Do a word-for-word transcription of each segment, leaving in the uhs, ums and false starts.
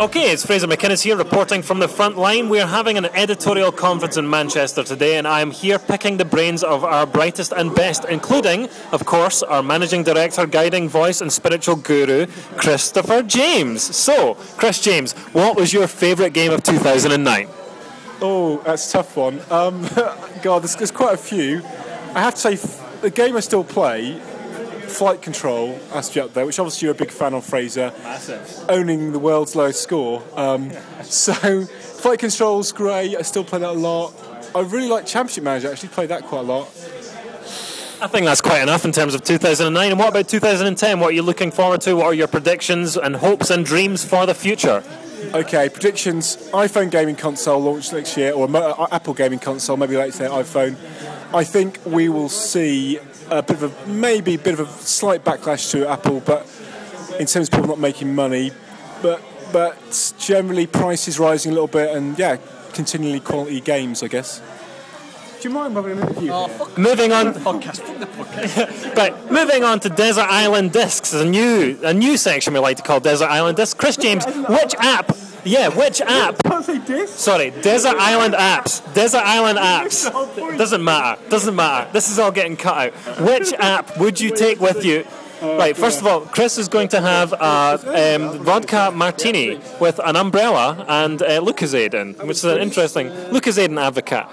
Okay, it's Fraser McInnes here reporting from the front line. We're having an editorial conference in Manchester today, and I'm here picking the brains of our brightest and best, including, of course, our managing director, guiding voice and spiritual guru, Christopher James. So, Chris James, what was your favourite game of two thousand nine? Oh, that's a tough one. Um, God, there's, there's quite a few. I have to say, f- the game I still play, Flight Control, has to be up there, which obviously you're a big fan of, Fraser. Massive. Owning the world's lowest score. Um, so, Flight Control's great. I still play that a lot. I really like Championship Manager. I actually play that quite a lot. I think that's quite enough in terms of two thousand nine. And what about two thousand ten? What are you looking forward to? What are your predictions and hopes and dreams for the future? Okay, predictions. iPhone gaming console launch next year, or uh, Apple gaming console, maybe let's say iPhone. I think we will see a bit of a, maybe a bit of a slight backlash to Apple, but in terms of people not making money, but but generally prices rising a little bit, and yeah, continually quality games, I guess. Do you mind having an interview? Oh, fuck moving on. The podcast. Fuck the podcast. Right, moving on to Desert Island Discs. There's a new a new section we like to call Desert Island Discs. Chris James, which app? Yeah, which app? Can't say disc. Sorry, Desert Island apps. Desert Island apps. Doesn't matter. Doesn't matter. This is all getting cut out. Which app would you take with you? Right, first of all, Chris is going to have a um, vodka martini with an umbrella and uh, Lucozade in, which is an interesting Lucozade and advocate.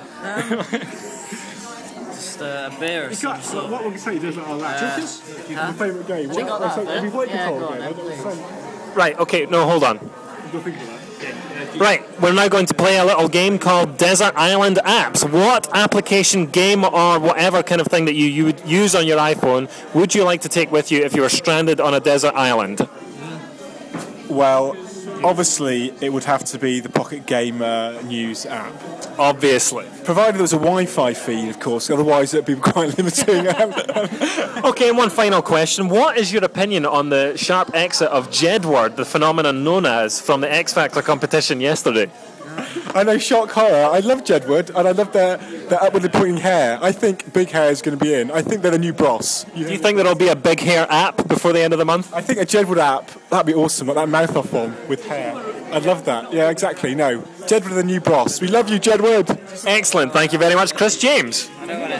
Just uh, a beer or something. What would you say? He does like all that. Uh, Checkers? huh? Your favourite game? Have you got that so, there? have you played Yeah, Control go on game? then, That was fun. Right, okay, no, hold on. Go think of that. Right, we're now going to play a little game called Desert Island Apps. What application, game, or whatever kind of thing that you, you would use on your iPhone would you like to take with you if you were stranded on a desert island? Well, obviously, it would have to be the Pocket Gamer News app. Obviously. Provided there was a Wi-Fi feed, of course, otherwise it would be quite limiting. Okay, and one final question. What is your opinion on the sharp exit of Jedward, the phenomenon known as, from the X Factor competition yesterday? I know, shock horror. I love Jedward, and I love their, their upwardly pointing hair. I think Big Hair is going to be in. I think they're the new boss. You Do you think there'll be a Big Hair app before the end of the month? I think a Jedward app, that'd be awesome, like that mouth off one with hair. I'd love that. Yeah, exactly. No. Jedward, the new boss. We love you, Jedward. Excellent. Thank you very much, Chris James.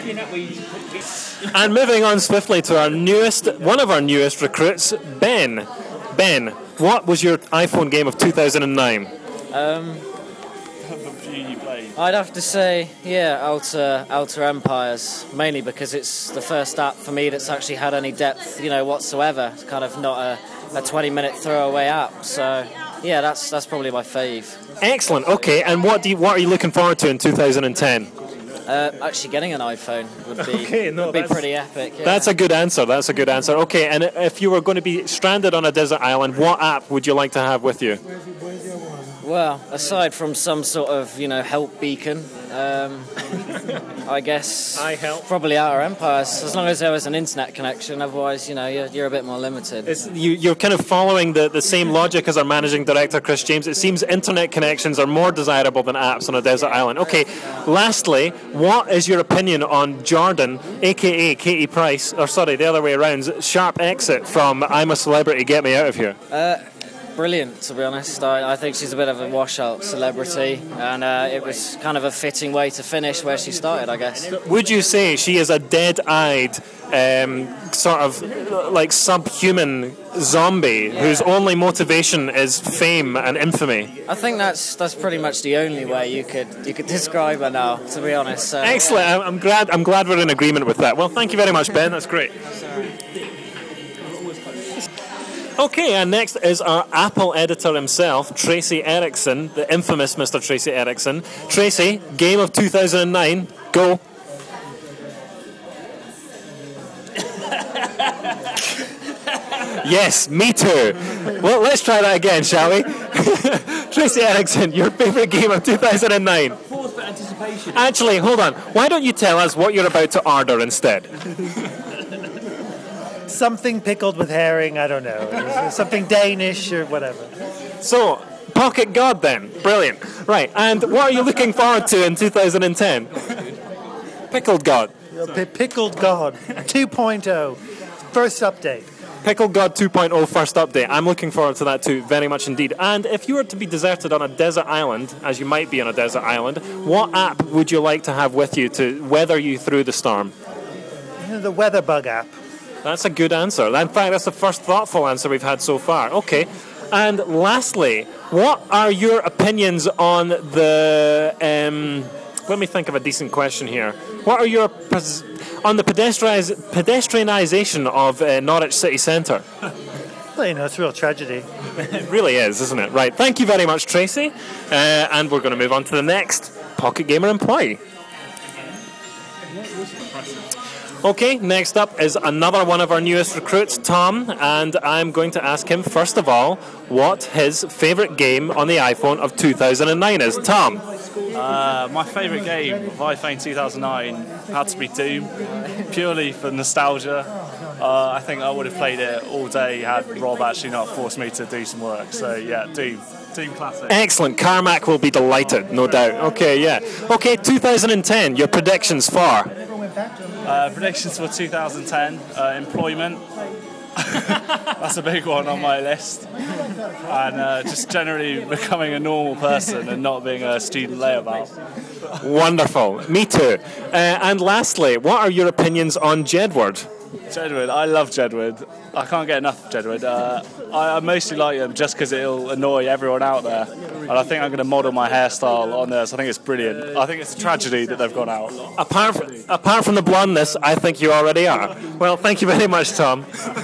And moving on swiftly to our newest, one of our newest recruits, Ben. Ben, what was your iPhone game of two thousand nine? Um, I'd have to say, yeah, Outer Outer Empires, mainly because it's the first app for me that's actually had any depth, you know, whatsoever. It's kind of not a, a twenty-minute throwaway app. So, yeah, that's that's probably my fave. Excellent. Okay, and what do you, what are you looking forward to in two thousand ten? Uh, actually, getting an iPhone would be Okay, no, would be that's- pretty epic. Yeah. That's a good answer. That's a good answer. Okay, and if you were going to be stranded on a desert island, what app would you like to have with you? Well, aside from some sort of, you know, help beacon, um, I guess I help. probably Outer Empires, as long as there was an internet connection. Otherwise, you know, you're, you're a bit more limited. It's, you, you're kind of following the, the same logic as our managing director, Chris James. It seems internet connections are more desirable than apps on a desert island. Okay, lastly, what is your opinion on Jordan, a k a. Katie Price, or sorry, the other way around, sharp exit from I'm a Celebrity, Get Me Out of Here? Uh, brilliant, to be honest. I, I think she's a bit of a washout celebrity, and uh, it was kind of a fitting way to finish where she started, I guess. Would you say she is a dead-eyed, um, sort of like subhuman zombie whose only motivation is fame and infamy? I think that's that's pretty much the only way you could you could describe her now, to be honest. So, Excellent. I'm I'm glad. I'm glad we're in agreement with that. Well, thank you very much, Ben. That's great. Okay, and next is our Apple editor himself, Tracy Erickson, the infamous Mister Tracy Erickson. Tracy, game of two thousand nine, go. Yes, me too. Well, let's try that again, shall we? Tracy Erickson, your favourite game of two thousand nine. Pause for anticipation. Actually, hold on. Why don't you tell us what you're about to order instead? Something pickled with herring, I don't know. Something Danish or whatever. So, Pocket God then. Brilliant. Right, and what are you looking forward to in two thousand ten? Pickled God. P- pickled God two point oh. First update. Pickle God two point oh first update. I'm looking forward to that too, very much indeed. And if you were to be deserted on a desert island, as you might be on a desert island, what app would you like to have with you to weather you through the storm? The Weatherbug app. That's a good answer. In fact, that's the first thoughtful answer we've had so far. Okay. And lastly, what are your opinions on the... Um, let me think of a decent question here. What are your... Pres- on the pedestrianiz- pedestrianisation of uh, Norwich City Centre? Well, you know, it's a real tragedy. It really is, isn't it? Right. Thank you very much, Tracy. Uh, and we're going to move on to the next Pocket Gamer employee. Okay, next up is another one of our newest recruits, Tom, and I'm going to ask him, first of all, what his favourite game on the iPhone of two thousand nine is. Tom? Uh, my favourite game of iPhone two thousand nine had to be Doom, purely for nostalgia. Uh, I think I would have played it all day had Rob actually not forced me to do some work. So, yeah, Doom. Doom classic. Excellent. Carmack will be delighted, no doubt. Okay, yeah. Okay, two thousand ten, your predictions for... Uh, predictions for two thousand ten, uh, employment. That's a big one on my list. And uh, just generally becoming a normal person and not being a student layabout. Wonderful. Me too. Uh, and lastly, what are your opinions on Jedward? Jedward, I love Jedward. I can't get enough of Jedward. Uh, I, I mostly like them just because it'll annoy everyone out there. And I think I'm going to model my hairstyle on this. I think it's brilliant. I think it's a tragedy that they've gone out. Apart from, apart from the blondness, I think you already are. Well, thank you very much, Tom.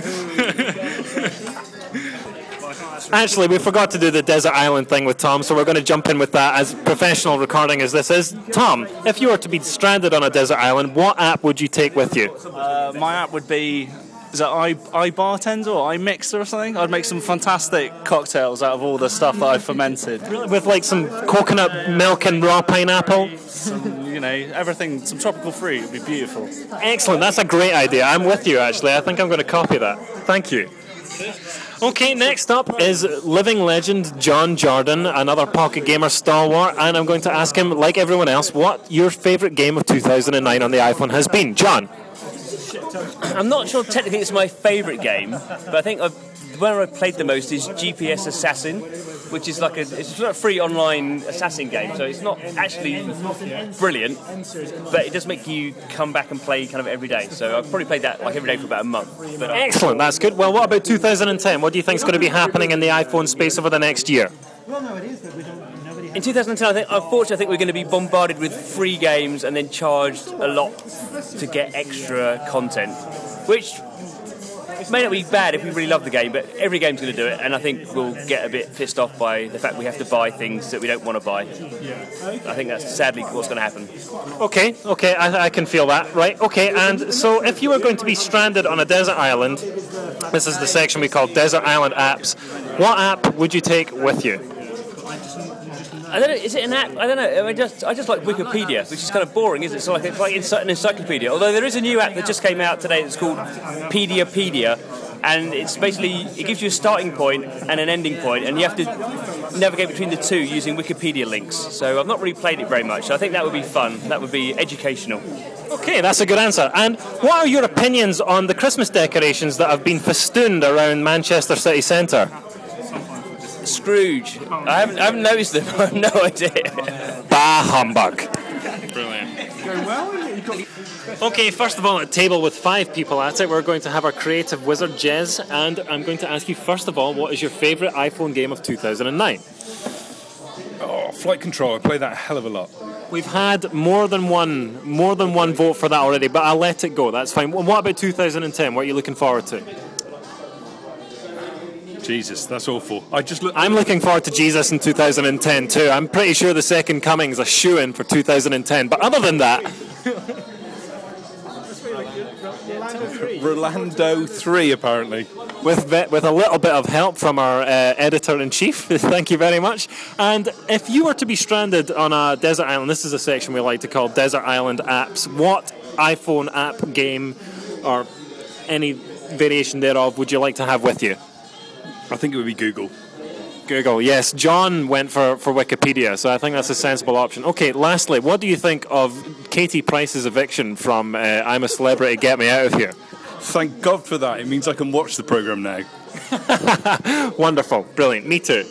Actually, we forgot to do the desert island thing with Tom, so we're going to jump in with that as professional recording as this is. Tom, if you were to be stranded on a desert island, what app would you take with you? Uh, my app would be... Is that I, iBartender or iMixer or something? I'd make some fantastic cocktails out of all the stuff that I've fermented. With like some coconut milk and raw pineapple? Some, you know, everything, some tropical fruit would be beautiful. Excellent, that's a great idea. I'm with you actually. I think I'm going to copy that. Thank you. Okay, next up is living legend John Jordan, another Pocket Gamer stalwart, and I'm going to ask him, like everyone else, what your favourite game of two thousand nine on the iPhone has been. John? I'm not sure technically it's my favourite game, but I think I've, the one I've played the most is G P S Assassin, which is like a, it's sort of free online assassin game, so it's not actually brilliant, but it does make you come back and play kind of every day. So I've probably played that like every day for about a month. But excellent, that's good. Well, what about two thousand ten? What do you think is going to be happening in the iPhone space over the next year? Well, no, it is, but we don't... In two thousand ten, I think, unfortunately, I think we're going to be bombarded with free games and then charged a lot to get extra content, which may not be bad if we really love the game, but every game's going to do it, and I think we'll get a bit pissed off by the fact we have to buy things that we don't want to buy. I think that's sadly what's going to happen. Okay, okay, I, I can feel that. Right, okay, and so if you were going to be stranded on a desert island, this is the section we call Desert Island Apps, what app would you take with you? I don't know. Is it an app? I don't know. I mean, just I just like Wikipedia, which is kind of boring, isn't it? So like it's like an encyclopedia. Although there is a new app that just came out today that's called Pediapedia, and it's basically it gives you a starting point and an ending point, and you have to navigate between the two using Wikipedia links. So I've not really played it very much. So I think that would be fun. That would be educational. Okay, that's a good answer. And what are your opinions on the Christmas decorations that have been festooned around Manchester City Centre? Scrooge. I haven't, I haven't noticed them. I have no idea. Bah humbug. Brilliant. Okay, first of all, at a table with five people at it, we're going to have our creative wizard, Jez, and I'm going to ask you, first of all, what is your favourite iPhone game of two thousand nine? Oh, Flight Control. I play that a hell of a lot. We've had more than one more than one vote for that already, but I'll let it go. That's fine. What about two thousand ten? What are you looking forward to? Jesus, that's awful. I just look. I'm looking forward to Jesus in two thousand ten too. I'm pretty sure the Second Coming's a shoo-in for two thousand ten. But other than that, Rolando three apparently. With with a little bit of help from our uh, editor in chief, thank you very much. And if you were to be stranded on a desert island, this is a section we like to call Desert Island Apps. What iPhone app, game, or any variation thereof would you like to have with you? I think it would be Google. Google, yes. John went for, for Wikipedia, so I think that's a sensible option. Okay, lastly, what do you think of Katie Price's eviction from uh, I'm a Celebrity, Get Me Out of Here? Thank God for that. It means I can watch the programme now. Wonderful. Brilliant. Me too.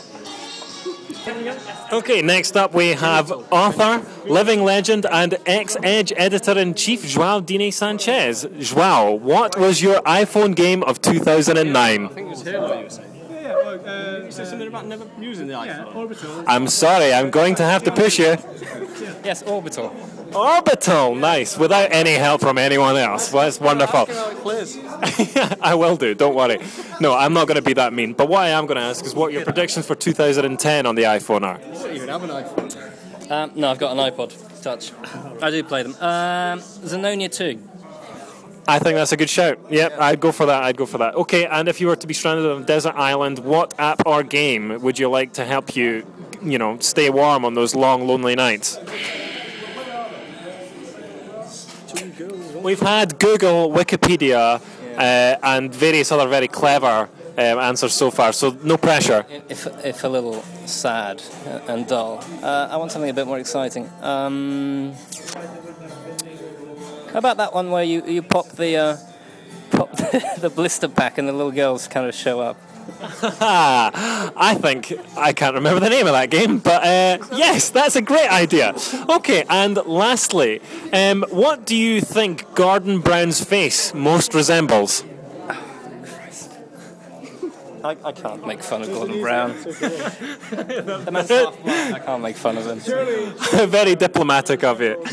Okay, next up we have author, living legend, and ex-Edge editor-in-chief João Dini Sanchez. João, what was your iPhone game of two thousand nine? I think it was Halo you were saying. Yeah, well, uh, you said something about never using the iPhone. Yeah, Orbital. I'm sorry, I'm going to have to push you. Yes, Orbital. Orbital, nice, without any help from anyone else. Well, that's wonderful. I will do, don't worry. No, I'm not going to be that mean. But what I am going to ask is what your predictions for two thousand ten on the iPhone are. You don't even have an iPhone. Um, no, I've got an iPod Touch. I do play them. Um, Xenonia two. I think that's a good shout. Yep, I'd go for that, I'd go for that. Okay, and if you were to be stranded on a desert island, what app or game would you like to help you, you know, stay warm on those long, lonely nights? We've had Google, Wikipedia, uh, and various other very clever um, answers so far, so no pressure. If, if a little sad and dull, uh, I want something a bit more exciting. Um, how about that one where you, you pop the uh, pop the, the blister pack and the little girls kind of show up? I think I can't remember the name of that game, but uh, yes, that's a great idea. Okay, and lastly, um, what do you think Gordon Brown's face most resembles? I, I can't make fun of Gordon Brown. The man's half blind, I can't make fun of him. Very diplomatic of you.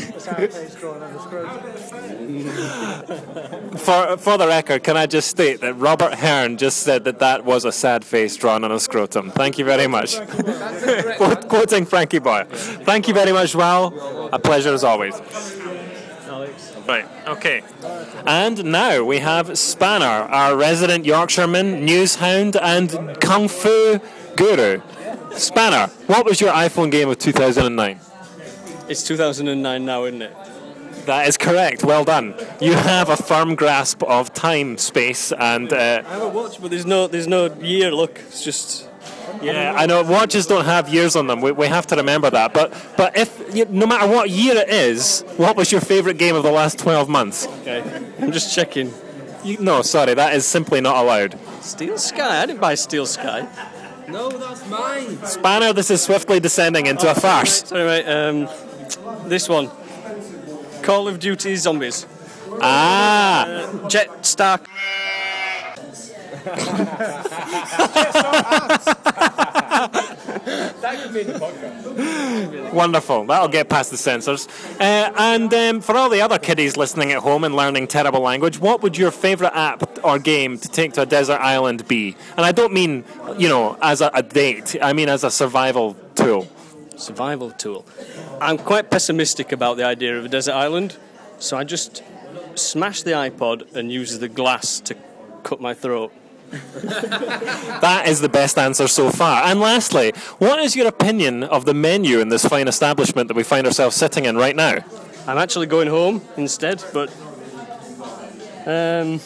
For for the record, can I just state that Robert Hearn just said that that was a sad face drawn on a scrotum. Thank you very much. Quote, quoting Frankie Boyle. Thank you very much, Val. A pleasure as always. Right, okay. And now we have Spanner, our resident Yorkshireman, news hound, and kung fu guru. Spanner, what was your iPhone game of two thousand nine? It's two thousand nine now, isn't it? That is correct. Well done. You have a firm grasp of time, space, and. Uh, I have a watch, but there's no there's no year. Look, it's just. Yeah, I know watches don't have years on them. We, we have to remember that. But but if you, no matter what year it is, what was your favourite game of the last twelve months? Okay, I'm just checking. You, no, sorry, that is simply not allowed. Steel Sky. I didn't buy Steel Sky. No, that's mine. Spanner, this is swiftly descending into oh, a farce. Sorry, mate. Um, this one. Call of Duty Zombies. Ah. Uh, Jet Stark. That could be in the podcast. Wonderful. That'll get past the censors. Uh, and um, for all the other kiddies listening at home and learning terrible language, what would your favourite app or game to take to a desert island be? And I don't mean, you know, as a, a date. I mean as a survival tool. Survival tool. I'm quite pessimistic about the idea of a desert island, so I just smash the iPod and use the glass to cut my throat. That is the best answer so far. And lastly, what is your opinion of the menu in this fine establishment that we find ourselves sitting in right now? I'm actually going home instead, but um,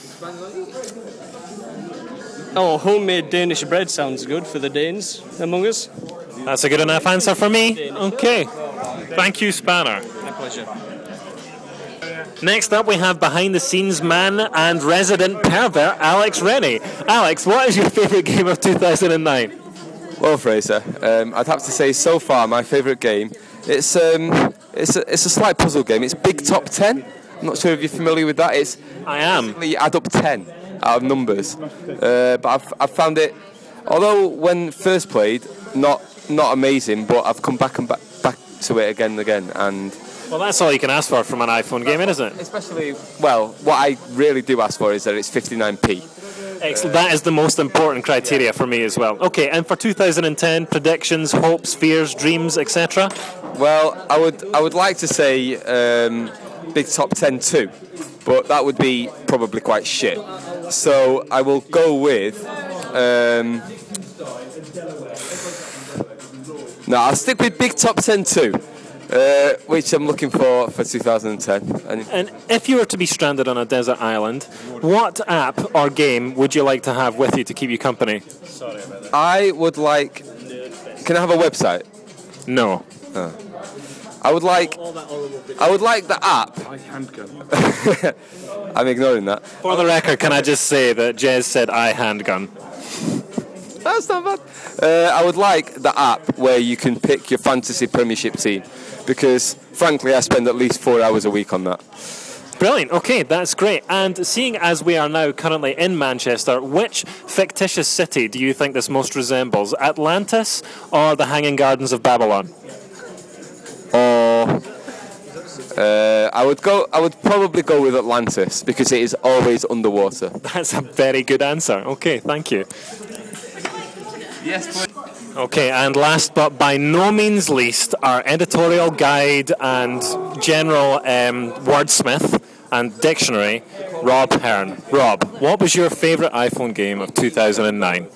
oh, homemade Danish bread sounds good for the Danes among us. That's a good enough answer for me. Okay. Thank you, Spanner. My pleasure. Next up, we have behind-the-scenes man and resident pervert, Alex Rennie. Alex, what is your favourite game of two thousand nine? Well, Fraser, um, I'd have to say so far my favourite game. It's um, it's a, it's a slight puzzle game. It's Big Top Ten. I'm not sure if you're familiar with that. It's I am. You add up ten out of numbers, uh, but I've I've found it. Although when first played, not not amazing, but I've come back and back back to it again and again and. Well, that's all you can ask for from an iPhone game, isn't it? Especially, well, what I really do ask for is that it's fifty-nine p. Excellent. That is the most important criteria for me as well. Okay, and for two thousand ten, predictions, hopes, fears, dreams, et cetera? Well, I would I would like to say um, Big Top Ten too, but that would be probably quite shit. So I will go with... Um, no, I'll stick with Big Top Ten too. Uh, which I'm looking for for two thousand ten. And, and if you were to be stranded on a desert island, what app or game would you like to have with you to keep you company? Sorry about that. I would like... Can I have a website? No. Oh. I would like, I would like the app. I'm ignoring that. For the record, can I just say that Jez said I handgun? That's not bad. Uh, I would like the app where you can pick your fantasy Premiership team, because frankly I spend at least four hours a week on that. Brilliant. Okay, that's great. And seeing as we are now currently in Manchester, which fictitious city do you think this most resembles? Atlantis or the Hanging Gardens of Babylon? Or uh, I would go. I would probably go with Atlantis because it is always underwater. That's a very good answer. Okay, thank you. Yes, please. Okay, and last but by no means least, our editorial guide and general um, wordsmith and dictionary, Rob Hearn. Rob, what was your favourite iPhone game of two thousand nine?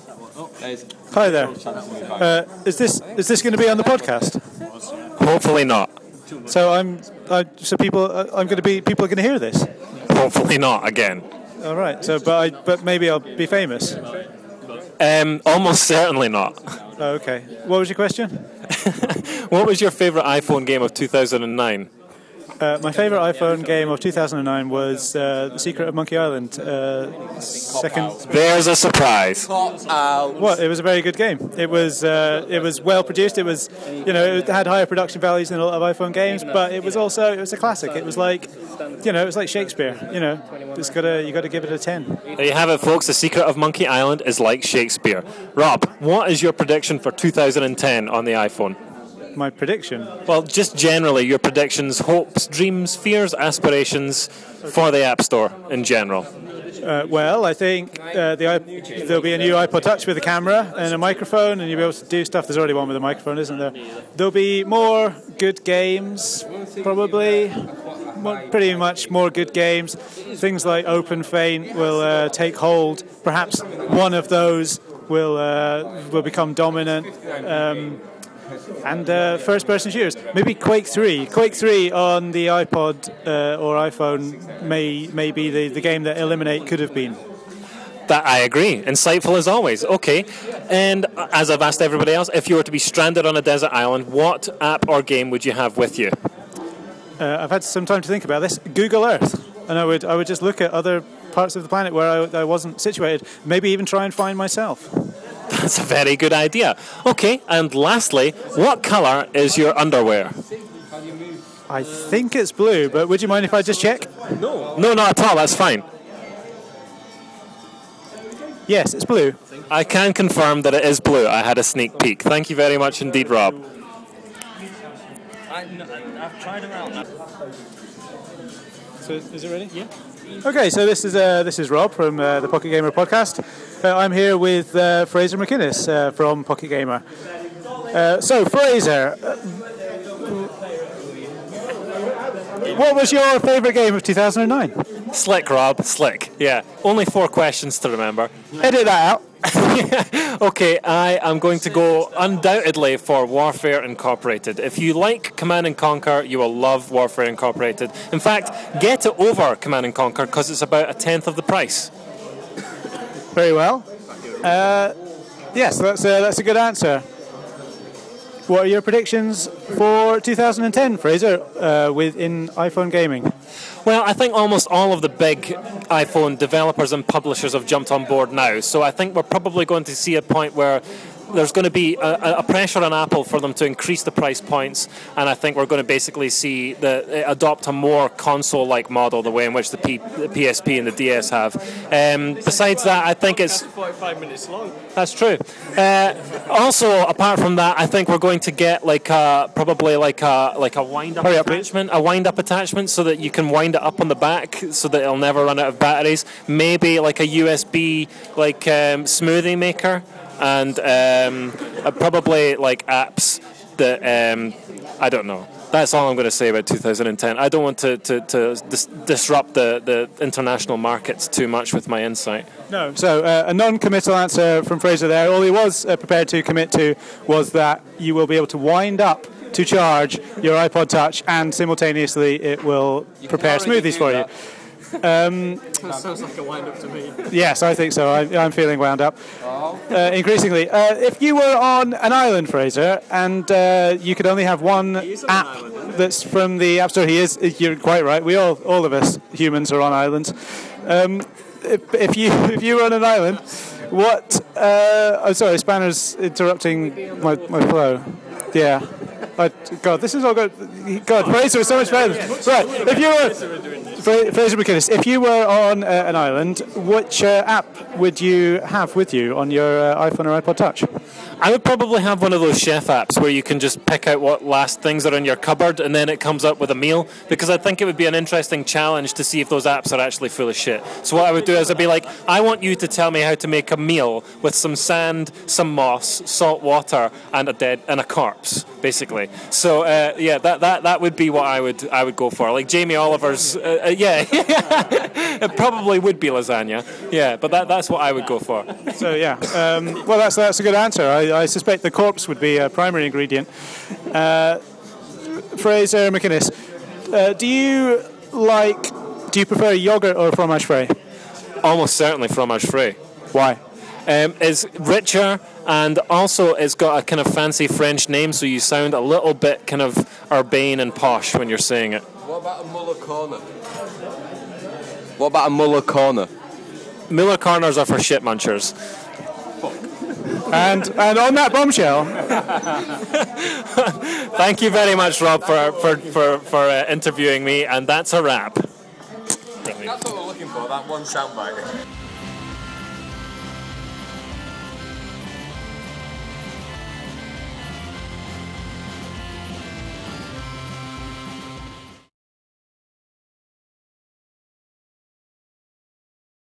Hi there. Uh, is this is this going to be on the podcast? Hopefully not. So I'm. I, so people. Uh, I'm going to be. People are going to hear this. Hopefully not again. All right. So, but I, but maybe I'll be famous. Um, almost certainly not. Oh, okay. What was your question? What was your favourite iPhone game of two thousand nine? Uh, my favourite iPhone game of two thousand nine was uh, The Secret of Monkey Island. Uh, second. There's a surprise. What? It was a very good game. It was uh, it was well produced. It was, you know, it had higher production values than a lot of iPhone games, but it was also it was a classic. It was like, you know, it was like Shakespeare. You know, it's gotta you got to give it a ten. There you have it, folks. The Secret of Monkey Island is like Shakespeare. Rob, what is your prediction for two thousand ten on the iPhone? My prediction? Well, just generally, your predictions, hopes, dreams, fears, aspirations for the App Store in general. Uh, well, I think uh, the iP- there'll be a new iPod Touch with a camera and a microphone, and you'll be able to do stuff. There's already one with a microphone, isn't there? There'll be more good games, probably. More, pretty much more good games. Things like Open Feint will uh, take hold. Perhaps one of those will uh, will become dominant. Um, And uh, first-person shooters, maybe Quake three. Quake three on the iPod uh, or iPhone may may be the, the game that Eliminate could have been. That I agree. Insightful as always. Okay. And as I've asked everybody else, if you were to be stranded on a desert island, what app or game would you have with you? Uh, I've had some time to think about this. Google Earth, and I would I would just look at other parts of the planet where I, I wasn't situated. Maybe even try and find myself. That's a very good idea. Okay, and lastly, what colour is your underwear? I think it's blue, but would you mind if I just check? No. No, not at all, that's fine. Yes, it's blue. I can confirm that it is blue. I had a sneak peek. Thank you very much indeed, Rob. I, I've tried them out now. So is it ready? Yeah. Okay, so this is uh, this is Rob from uh, the Pocket Gamer podcast. Uh, I'm here with uh, Fraser McInnes uh, from Pocket Gamer. Uh, so, Fraser, uh, what was your favourite game of two thousand nine? Slick, Rob, slick. Yeah, only four questions to remember. Edit that out. Okay, I am going to go undoubtedly for Warfare Incorporated. If you like Command and Conquer, you will love Warfare Incorporated. In fact, get it over Command and Conquer because it's about a tenth of the price. Very well. Uh, yes, that's a, that's a good answer. What are your predictions for two thousand ten, Fraser, uh, within iPhone gaming? Well, I think almost all of the big iPhone developers and publishers have jumped on board now. So I think we're probably going to see a point where there's going to be a, a pressure on Apple for them to increase the price points, and I think we're going to basically see the adopt a more console-like model, the way in which the, P, the P S P and the D S have. Um, besides that, I think it's forty-five minutes long. That's true. Uh, also, apart from that, I think we're going to get like a, probably like a like a wind-up attachment, a wind-up attachment, so that you can wind it up on the back, so that it'll never run out of batteries. Maybe like a U S B like um, smoothie maker. And um, uh, probably like apps that um, I don't know. That's all I'm going to say about two thousand ten. I don't want to, to, to dis- disrupt the, the international markets too much with my insight. No. So uh, a non-committal answer from Fraser there. All he was uh, prepared to commit to was that you will be able to wind up to charge your iPod Touch, and simultaneously it will prepare smoothies for you. Um, That sounds like a wind-up to me. yes, I think so. I, I'm feeling wound up. Uh, increasingly. Uh, if you were on an island, Fraser, and uh, you could only have one app that's from the App Store, he is. You're quite right. We all, all of us humans, are on islands. Um, if, if you if you were on an island, what? Uh, oh, sorry, Spanner's interrupting my, my flow. Yeah. I, God, this is all good. God, Fraser is so much better. Right, if you were Fra- Fraser McInnes, if you were on uh, an island, which uh, app would you have with you on your uh, iPhone or iPod Touch? I would probably have one of those chef apps where you can just pick out what last things are in your cupboard and then it comes up with a meal, because I think it would be an interesting challenge to see if those apps are actually full of shit. So what I would do is I'd be like, I want you to tell me how to make a meal with some sand, some moss, salt water, and a dead and a corpse, basically. So uh, yeah, that, that that would be what I would I would go for. Like Jamie Oliver's, uh, uh, yeah, it probably would be lasagna. Yeah, but that that's what I would go for. So yeah, um, well that's that's a good answer. I, I suspect the corpse would be a primary ingredient. Uh, Fraser McInnes, uh, do you like? Do you prefer yogurt or fromage frais? Almost certainly fromage frais. Why? Um, it's richer, and also it's got a kind of fancy French name, so you sound a little bit kind of urbane and posh when you're saying it. What about a Muller corner? What about a Muller corner? Muller corners are for shit munchers. And and on that bombshell, thank you very much, Rob, for for for, for uh, interviewing me, and that's a wrap. That's what we're looking for. That one soundbite.